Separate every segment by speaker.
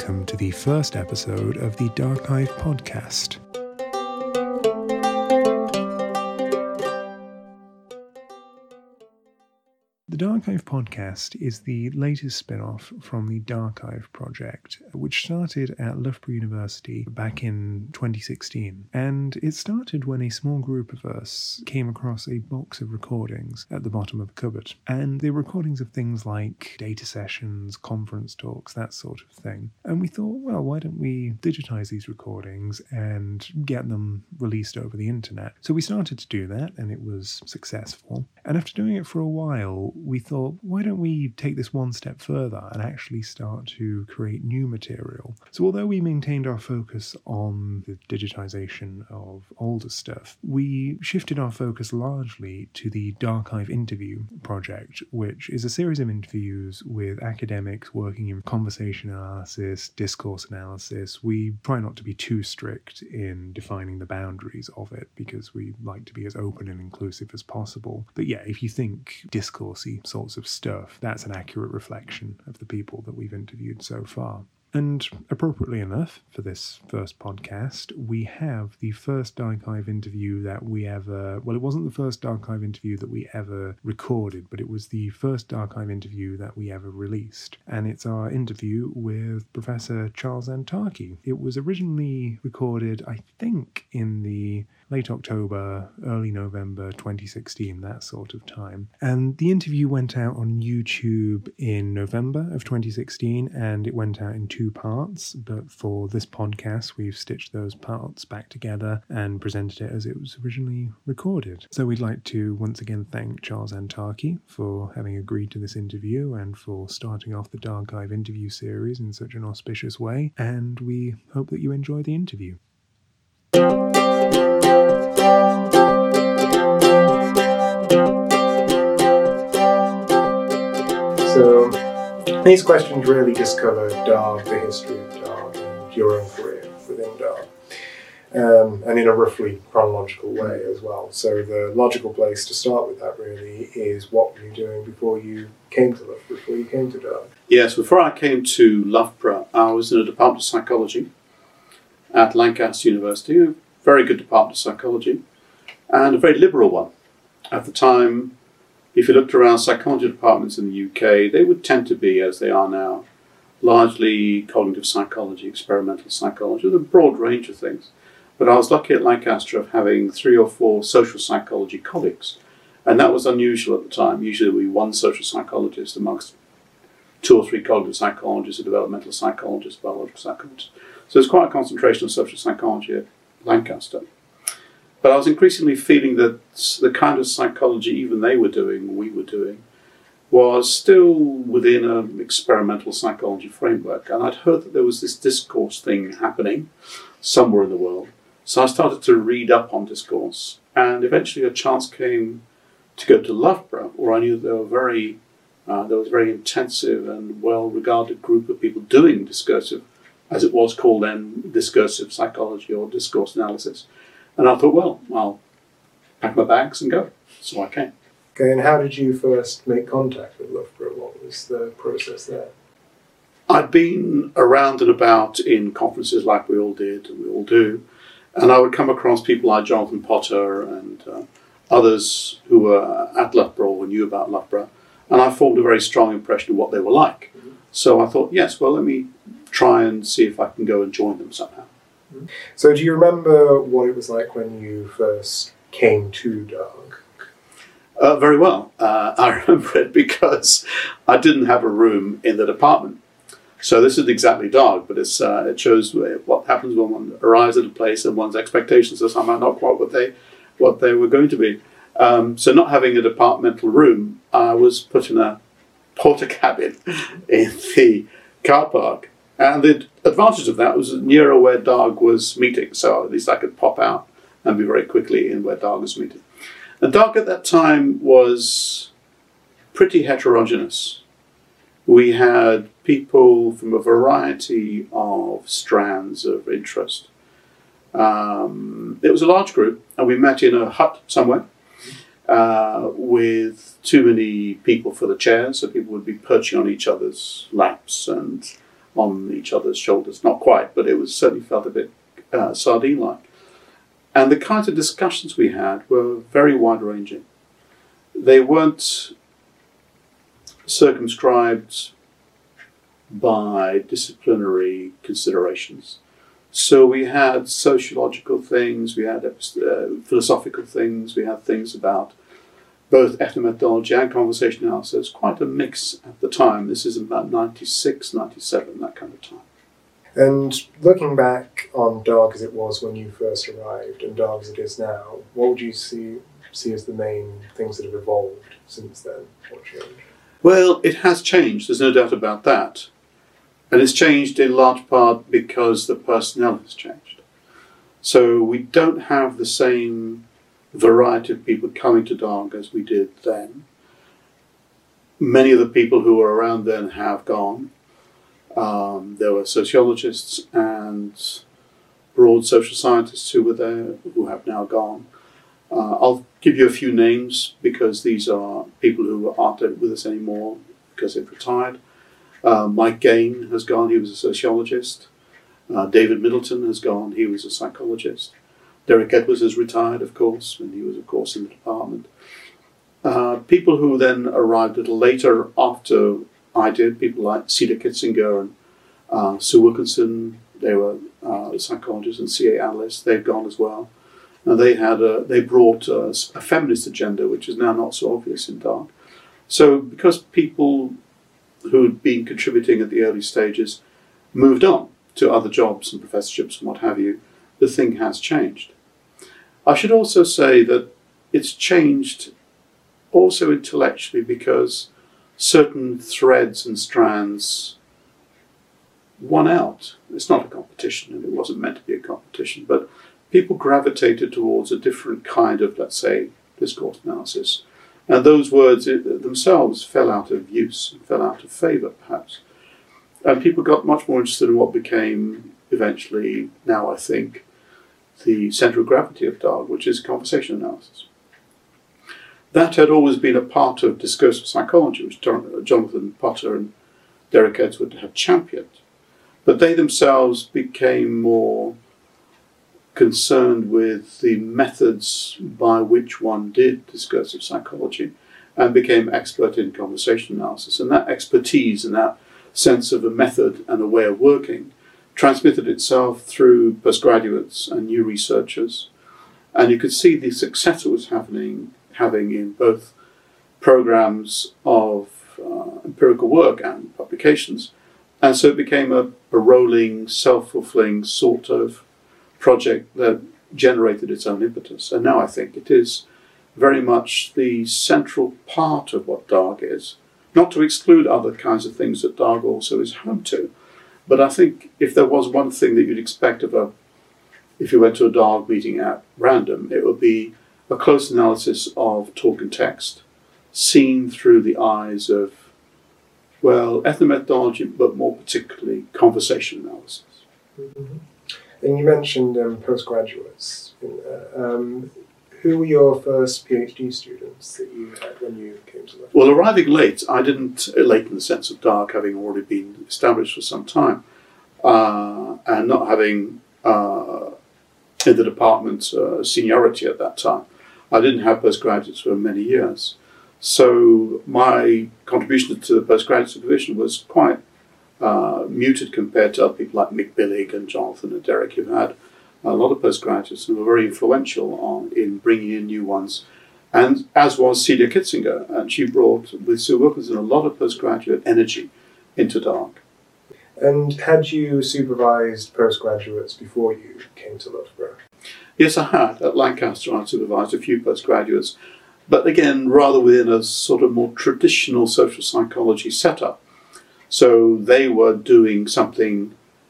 Speaker 1: welcome to the first episode of the Darkive podcast. The Darkive podcast is the latest spin-off from the Darkive project, which started at Loughborough University back in 2016. And it started when a small group of us came across a box of recordings at the bottom of a cupboard. And they were recordings of things like data sessions, conference talks, that sort of thing. And we thought, well, why don't we digitize these recordings and get them released over the internet? So we started to do that, and it was successful. And after doing it for a while, we thought, why don't we take this one step further and actually start to create new material? So although we maintained our focus on the digitization of older stuff, we shifted our focus largely to the Darkive interview project, which is a series of interviews with academics working in conversation analysis, discourse analysis. We try not to be too strict in defining the boundaries of it because we like to be as open and inclusive as possible. But yeah, if you think discoursey sorts of stuff, that's an accurate reflection of the people that we've interviewed so far. And appropriately enough, for this first podcast, we have the first Darkive interview that we ever... Well, it wasn't the first Darkive interview that we ever recorded, but it was the first Darkive interview that we ever released. And it's our interview with Professor Charles Antarchy. It was originally recorded, I think, in the late October, early November 2016, that sort of time. And the interview went out on YouTube in November of 2016, and it went out in two parts, but for this podcast, we've stitched those parts back together and presented it as it was originally recorded. So we'd like to once again thank Charles Antarchy for having agreed to this interview and for starting off the Darkive interview series in such an auspicious way, and we hope that you enjoy the interview. So these questions really just cover DARG, the history of DARG, and your own career within DARG, and in a roughly chronological way as well. So the logical place to start with that really is what were you doing before you came to Loughborough, before you came to DARG?
Speaker 2: Yes, before I came to Loughborough, I was in a department of psychology at Lancaster University, a very good department of psychology, and a very liberal one. At the time, if you looked around psychology departments in the UK, they would tend to be, as they are now, largely cognitive psychology, experimental psychology, with a broad range of things. But I was lucky at Lancaster of having 3 or 4 social psychology colleagues, and that was unusual at the time. Usually we one social psychologist amongst 2 or 3 cognitive psychologists, a developmental psychologist, biological psychologist. So there's quite a concentration of social psychology at Lancaster. But I was increasingly feeling that the kind of psychology even they were doing, we were doing, was still within an experimental psychology framework. And I'd heard that there was this discourse thing happening somewhere in the world. So I started to read up on discourse. And eventually a chance came to go to Loughborough, where I knew there was a very intensive and well-regarded group of people doing discursive, as it was called then, discursive psychology or discourse analysis. And I thought, well, I'll pack my bags and go. So I came.
Speaker 1: Okay, and how did you first make contact with Loughborough? What was the process there?
Speaker 2: I'd been around and about in conferences like we all did, and we all do, and I would come across people like Jonathan Potter and others who were at Loughborough or knew about Loughborough, and I formed a very strong impression of what they were like. Mm-hmm. So I thought, yes, well, let me try and see if I can go and join them somehow.
Speaker 1: So do you remember what it was like when you first came to DARG?
Speaker 2: Very well. I remember it because I didn't have a room in the department. So this isn't exactly DARG, but it shows what happens when one arrives at a place and one's expectations are somehow not quite what they were going to be. So not having a departmental room, I was put in a porter cabin in the car park. And the advantage of that was nearer where DARG was meeting, so at least I could pop out and be very quickly in where DARG was meeting. And DARG at that time was pretty heterogeneous. We had people from a variety of strands of interest. It was a large group, and we met in a hut somewhere with too many people for the chairs, so people would be perching on each other's laps and on each other's shoulders. Not quite, but it was certainly felt a bit sardine-like. And the kinds of discussions we had were very wide-ranging. They weren't circumscribed by disciplinary considerations. So we had sociological things, we had philosophical things, we had things about both ethnomethodology and conversation analysis, quite a mix at the time. This is about 96, 97, that kind of time.
Speaker 3: And looking back on DARG as it was when you first arrived and DARG as it is now, what would you see as the main things that have evolved since then? What changed?
Speaker 2: Well, it has changed, there's no doubt about that. And it's changed in large part because the personnel has changed. So we don't have the same variety of people coming to DARG as we did then. Many of the people who were around then have gone. There were sociologists and broad social scientists who were there who have now gone. I'll give you a few names because these are people who aren't with us anymore because they've retired. Mike Gain has gone, he was a sociologist. David Middleton has gone, he was a psychologist. Derek Edwards has retired, of course, and he was, of course, in the department. People who then arrived a little later after I did, people like Cedar Kitzinger and Sue Wilkinson, they were psychologists and CA analysts, they've gone as well. And they brought a feminist agenda, which is now not so obvious in DARG. So because people who'd been contributing at the early stages moved on to other jobs and professorships and what have you, the thing has changed. I should also say that it's changed also intellectually because certain threads and strands won out. It's not a competition, and it wasn't meant to be a competition, but people gravitated towards a different kind of, let's say, discourse analysis. And those words themselves fell out of use, fell out of favour, perhaps. And people got much more interested in what became eventually, now I think, the centre of gravity of DARG, which is conversation analysis. That had always been a part of discursive psychology, which Jonathan Potter and Derek Edwards had championed. But they themselves became more concerned with the methods by which one did discursive psychology and became expert in conversation analysis. And that expertise and that sense of a method and a way of working transmitted itself through postgraduates and new researchers. And you could see the success it was having in both programs of empirical work and publications. And so it became a rolling, self-fulfilling sort of project that generated its own impetus. And now I think it is very much the central part of what DARG is. Not to exclude other kinds of things that DARG also is home to. But I think if there was one thing that you'd expect if you went to a DARG meeting at random, it would be a close analysis of talk and text, seen through the eyes of, well, ethnomethodology, but more particularly conversation analysis.
Speaker 3: Mm-hmm. And you mentioned postgraduates. Who were your first PhD students that you had when you came to London?
Speaker 2: Well, arriving late, I didn't, late in the sense of DARG having already been established for some time, and not having in the department seniority at that time. I didn't have postgraduates for many years. So my contribution to the postgraduate supervision was quite muted compared to other people like Mick Billig and Jonathan and Derek, who had a lot of postgraduates and were very influential in bringing in new ones. And as was Celia Kitzinger, and she brought, with Sue Wilkinson, a lot of postgraduate energy into DARG.
Speaker 3: And had you supervised postgraduates before you came to Loughborough?
Speaker 2: Yes, I had. At Lancaster, I supervised a few postgraduates, but again, rather within a sort of more traditional social psychology setup. So they were doing something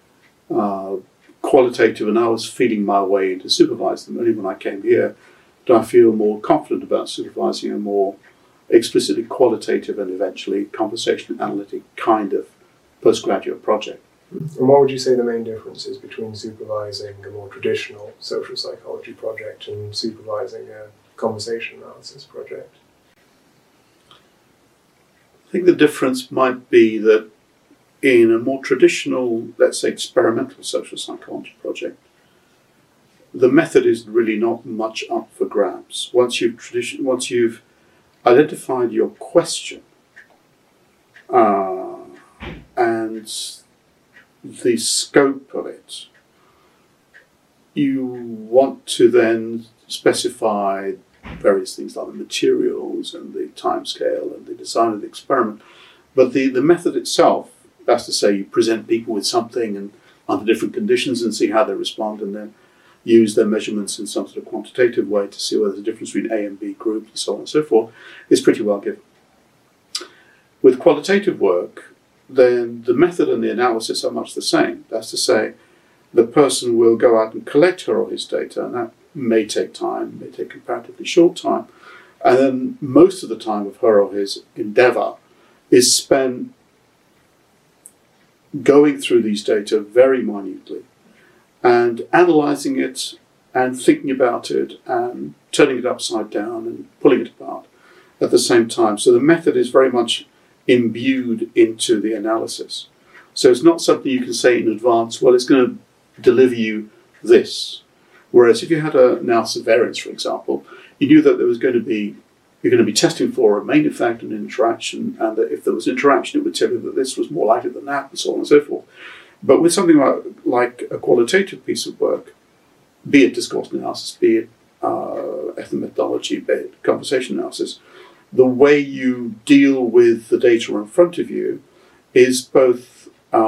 Speaker 2: qualitative, and I was feeling my way into supervising them. Only when I came here did I feel more confident about supervising a more explicitly qualitative and eventually conversation analytic kind of postgraduate project.
Speaker 3: And what would you say the main difference is between supervising a more traditional social psychology project and supervising a conversation analysis project?
Speaker 2: I think the difference might be that in a more traditional, let's say, experimental social psychology project, the method is really not much up for grabs. Once you've identified your question and the scope of it, you want to then specify various things like the materials and the timescale and the design of the experiment. But the method itself, that's to say, you present people with something and under different conditions and see how they respond, and then use their measurements in some sort of quantitative way to see whether there's a difference between A and B groups and so on and so forth, is pretty well given. With qualitative work, then the method and the analysis are much the same. That's to say, the person will go out and collect her or his data, and that may take time, may take comparatively short time, and then most of the time of her or his endeavour is spent going through these data very minutely and analysing it and thinking about it and turning it upside down and pulling it apart at the same time. So the method is very much imbued into the analysis. So it's not something you can say in advance, well, it's going to deliver you this. Whereas if you had an analysis of variance, for example, you knew that you're going to be testing for a main effect and interaction, and that if there was interaction, it would tell you that this was more likely than that, and so on and so forth. But with something like a qualitative piece of work, be it discourse analysis, be it ethnomethodology, be it conversation analysis, the way you deal with the data in front of you is both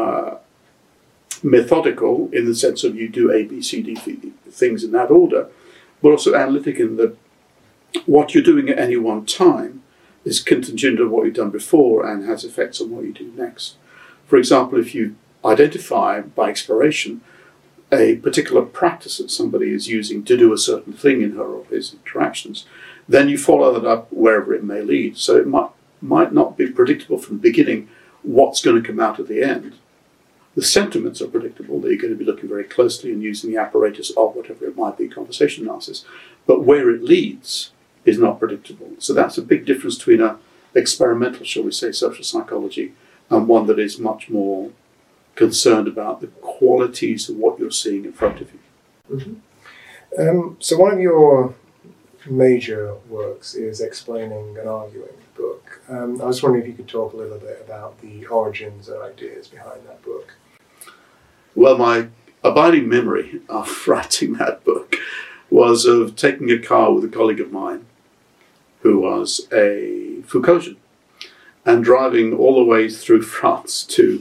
Speaker 2: methodical in the sense of you do A, B, C, D things in that order, but also analytic in that what you're doing at any one time is contingent on what you've done before and has effects on what you do next. For example, if you identify by exploration a particular practice that somebody is using to do a certain thing in her or his interactions, then you follow that up wherever it may lead. So it might not be predictable from the beginning what's going to come out at the end. The sentiments are predictable, that you're going to be looking very closely and using the apparatus of whatever it might be, conversation analysis. But where it leads is not predictable. So that's a big difference between an experimental, shall we say, social psychology and one that is much more concerned about the qualities of what you're seeing in front of you.
Speaker 3: Mm-hmm. So one of your major works is Explaining and Arguing book. I was wondering if you could talk a little bit about the origins and ideas behind that book.
Speaker 2: Well, my abiding memory of writing that book was of taking a car with a colleague of mine who was a Foucauldian and driving all the way through France to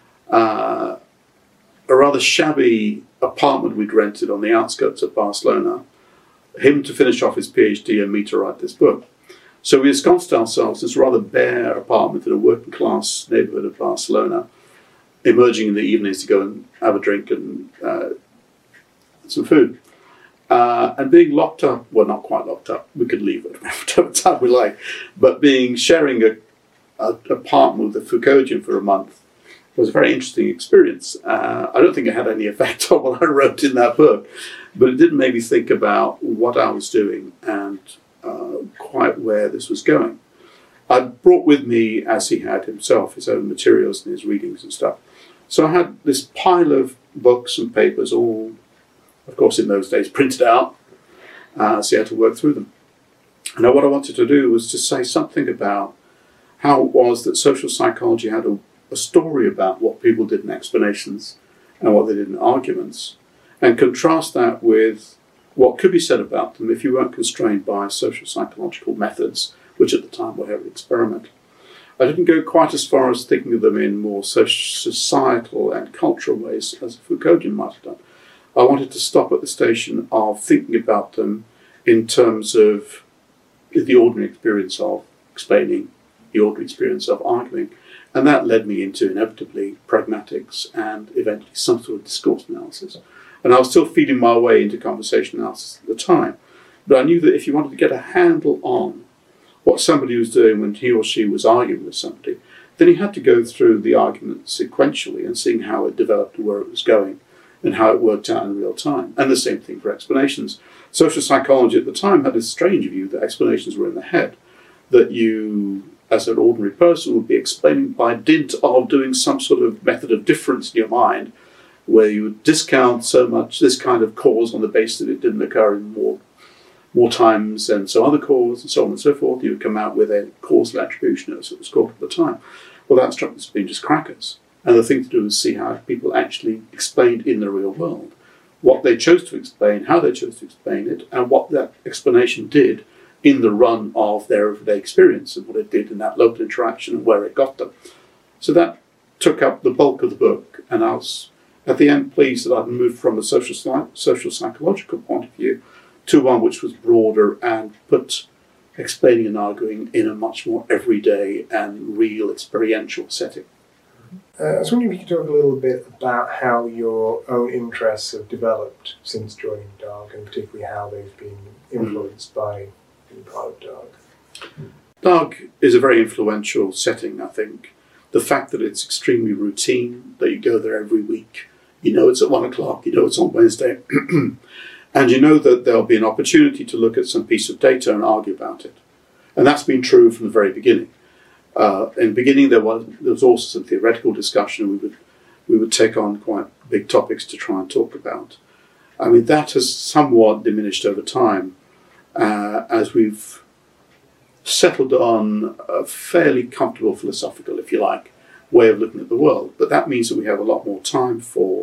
Speaker 2: a rather shabby apartment we'd rented on the outskirts of Barcelona, him to finish off his PhD and me to write this book. So we ensconced ourselves in this rather bare apartment in a working class neighbourhood of Barcelona, emerging in the evenings to go and have a drink and some food. And being locked up, well, not quite locked up, we could leave at whatever time we like, but sharing an apartment with a Foucauldian for a month was a very interesting experience. I don't think it had any effect on what I wrote in that book, but it did make me think about what I was doing and quite where this was going. I brought with me, as he had himself, his own materials and his readings and stuff. So I had this pile of books and papers, all, of course, in those days printed out, so you had to work through them. Now, what I wanted to do was to say something about how it was that social psychology had a story about what people did in explanations and what they did in arguments, and contrast that with what could be said about them if you weren't constrained by social psychological methods, which at the time were heavily experimental. I didn't go quite as far as thinking of them in more societal and cultural ways as a Foucauldian might have done. I wanted to stop at the station of thinking about them in terms of the ordinary experience of explaining, the ordinary experience of arguing. And that led me into, inevitably, pragmatics and eventually some sort of discourse analysis. And I was still feeding my way into conversation analysis at the time. But I knew that if you wanted to get a handle on what somebody was doing when he or she was arguing with somebody, then you had to go through the argument sequentially and seeing how it developed and where it was going and how it worked out in real time. And the same thing for explanations. Social psychology at the time had a strange view that explanations were in the head, that you as an ordinary person, would be explaining by dint of doing some sort of method of difference in your mind, where you would discount so much this kind of cause on the basis that it didn't occur in more times than some other cause, and so on and so forth. You would come out with a causal attribution, as it was called at the time. Well, that struck us as being just crackers. And the thing to do is see how people actually explained in the real world what they chose to explain, how they chose to explain it, and what that explanation did in the run of their everyday experience, and what it did in that local interaction and where it got them. So that took up the bulk of the book, and I was at the end pleased that I'd moved from a social psychological point of view to one which was broader and put explaining and arguing in a much more everyday and real experiential setting.
Speaker 3: I was wondering if you could talk a little bit about how your own interests have developed since joining DARG, and particularly how they've been influenced by being part of DARG.
Speaker 2: DARG is a very influential setting, I think. The fact that it's extremely routine, that you go there every week, you know it's at 1 o'clock, you know it's on Wednesday, and you know that there'll be an opportunity to look at some piece of data and argue about it. And that's been true from the very beginning. In the beginning, there was also some theoretical discussion. We would take on quite big topics to try and talk about. I mean, that has somewhat diminished over time as we've settled on a fairly comfortable philosophical, if you like, way of looking at the world. But that means that we have a lot more time for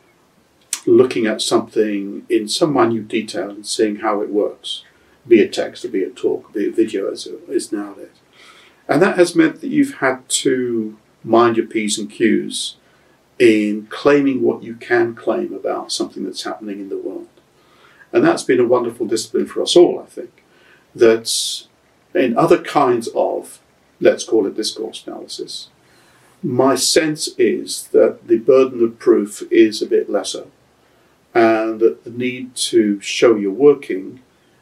Speaker 2: looking at something in some minute detail and seeing how it works, be it text or be it talk, be it video as it is nowadays. And that has meant that you've had to mind your P's and Q's in claiming what you can claim about something that's happening in the world. And that's been a wonderful discipline for us all, I think. That in other kinds of, let's call it discourse analysis, my sense is that the burden of proof is a bit lesser, and that the need to show you're working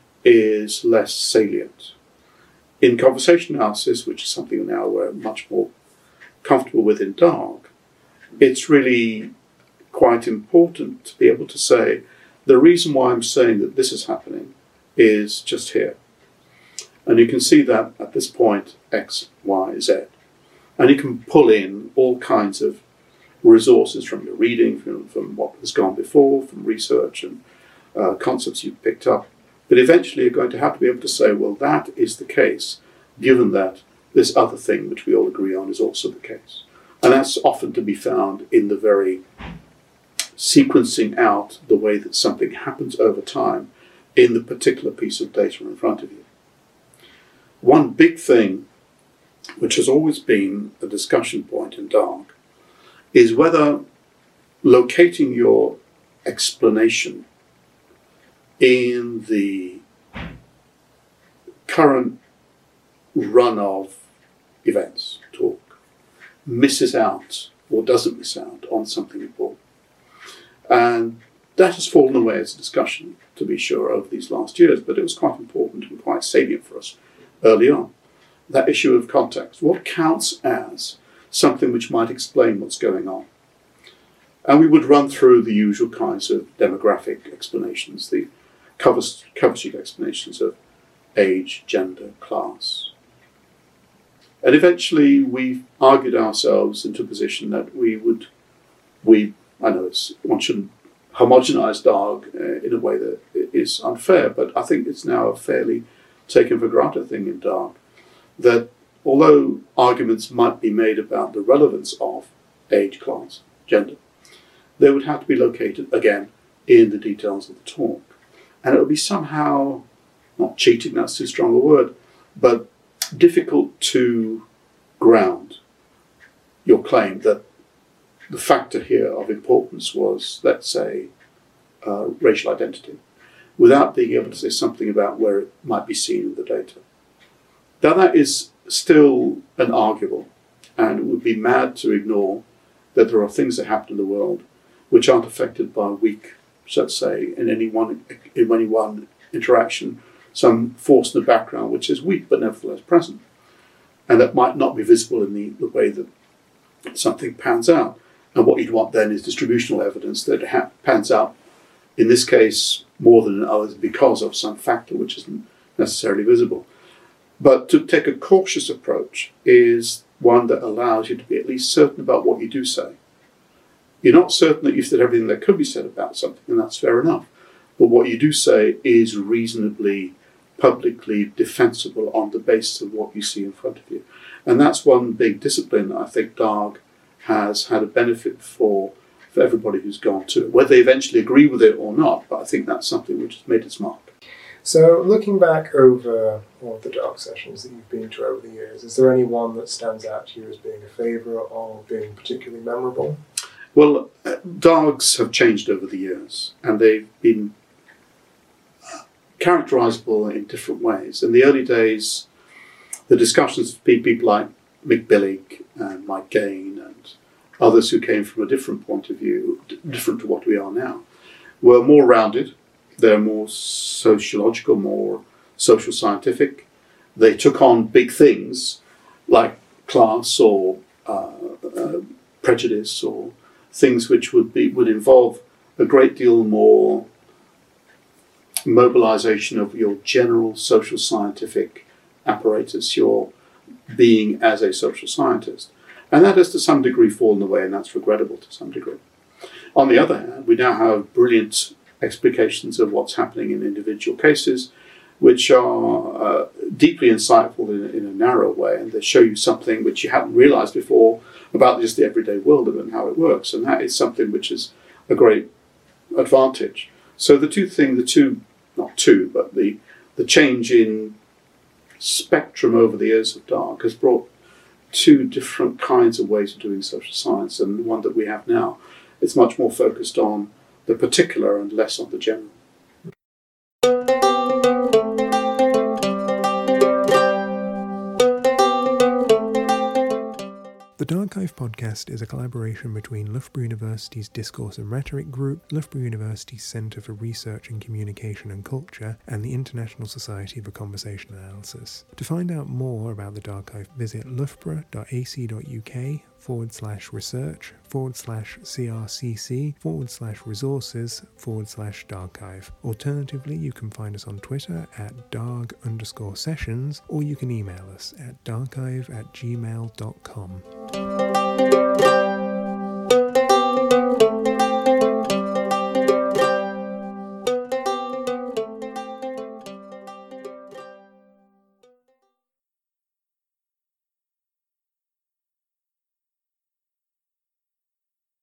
Speaker 2: is less salient. In conversation analysis, which is something now we're much more comfortable with in DARG, it's really quite important to be able to say, the reason why I'm saying that this is happening is just here. And you can see that at this point, X, Y, Z. And you can pull in all kinds of resources from your reading, from what has gone before, from research and concepts you've picked up. But eventually you're going to have to be able to say, well, that is the case, given that this other thing which we all agree on is also the case. And that's often to be found in the very sequencing out the way that something happens over time in the particular piece of data in front of you. One big thing which has always been a discussion point in DARG is whether locating your explanation in the current run of events, talk, misses out or doesn't miss out on something important. And that has fallen away as a discussion, to be sure, over these last years, but it was quite important and quite salient for us early on. That issue of context. What counts as something which might explain what's going on? And we would run through the usual kinds of demographic explanations, the cover sheet explanations of age, gender, class. And eventually we argued ourselves into a position that I know one shouldn't homogenize DARG in a way that is unfair, but I think it's now a fairly taken for granted thing in DARG, that although arguments might be made about the relevance of age, class, gender, they would have to be located, again, in the details of the talk. And it would be somehow, not cheating, that's too strong a word, but difficult to ground your claim that the factor here of importance was, let's say, racial identity, without being able to say something about where it might be seen in the data. Now that is still an arguable, and it would be mad to ignore that there are things that happen in the world which aren't affected by a weak, let's say, in any one interaction, some force in the background which is weak but nevertheless present, and that might not be visible in the way that something pans out. And what you'd want then is distributional evidence that it pans out, in this case, more than in others because of some factor which isn't necessarily visible. But to take a cautious approach is one that allows you to be at least certain about what you do say. You're not certain that you've said everything that could be said about something, and that's fair enough. But what you do say is reasonably, publicly defensible on the basis of what you see in front of you. And that's one big discipline that I think DARG has had a benefit for everybody who's gone to it, whether they eventually agree with it or not. But I think that's something which has made its mark.
Speaker 3: So, looking back over all of the DARG sessions that you've been to over the years, is there any one that stands out to you as being a favourite or being particularly memorable?
Speaker 2: Well, DARGs have changed over the years, and they've been characterisable in different ways. In the early days, the discussions between people like Mick Billig and Mike Gain and others who came from a different point of view, different to what we are now, were more rounded. They're more sociological, more social scientific. They took on big things like class or prejudice or things which would involve a great deal more mobilization of your general social scientific apparatus, your being as a social scientist. And that has to some degree fallen away, and that's regrettable to some degree. On the other hand, we now have brilliant explications of what's happening in individual cases, which are deeply insightful in a narrow way, and they show you something which you hadn't realized before about just the everyday world and how it works. And that is something which is a great advantage. So the change in spectrum over the years of DARG has brought two different kinds of ways of doing social science, and the one that we have now is much more focused on the particular and less on the general.
Speaker 1: The Darchive podcast is a collaboration between Loughborough University's Discourse and Rhetoric Group, Loughborough University's Centre for Research in Communication and Culture, and the International Society for Conversation Analysis. To find out more about the Darchive, visit loughborough.ac.uk/research/CRCC/resources/Darchive. Alternatively, you can find us on Twitter at @Darg_sessions, or you can email us at darchive@gmail.com.